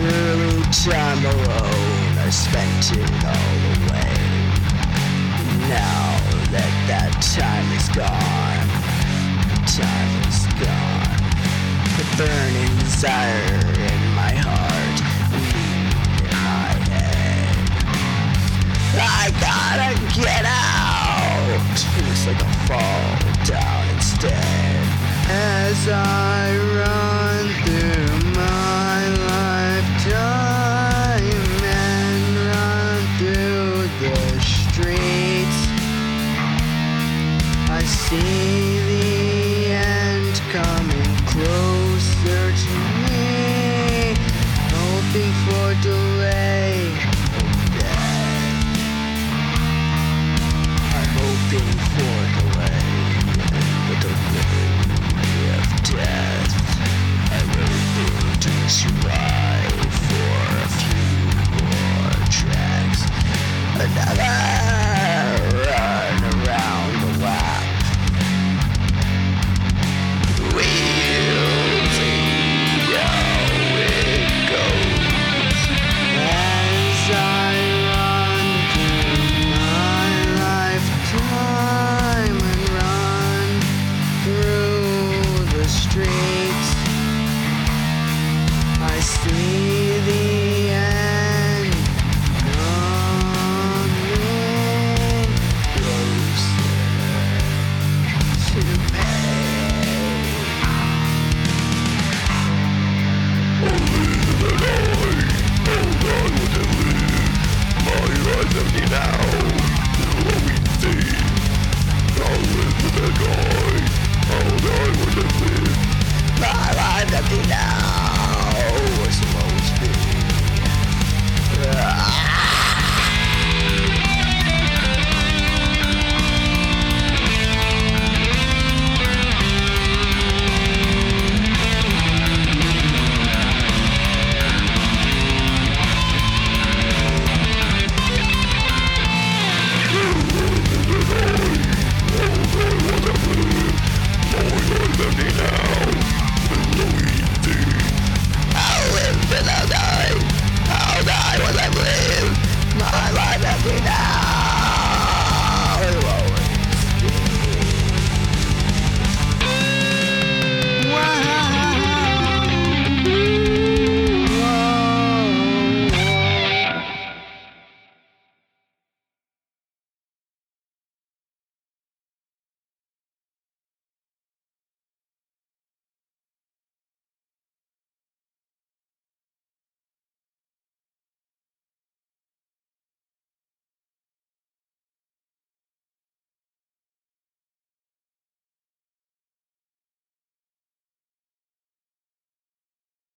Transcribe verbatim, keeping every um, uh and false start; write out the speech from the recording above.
through time alone, I spent it all away. Now that that time is gone, time is gone. The burning desire in my heart, in my head. I gotta get out. Looks like I'll fall down instead. As I run through my lifetime and run through the streets, I see the end coming closer to me, hoping for delay of death. I'm hoping for delay in the delivery of death. I really need to survive for a few more tracks. Another run around the lap. We'll see how it goes. As I run through my lifetime and run through the streets, I see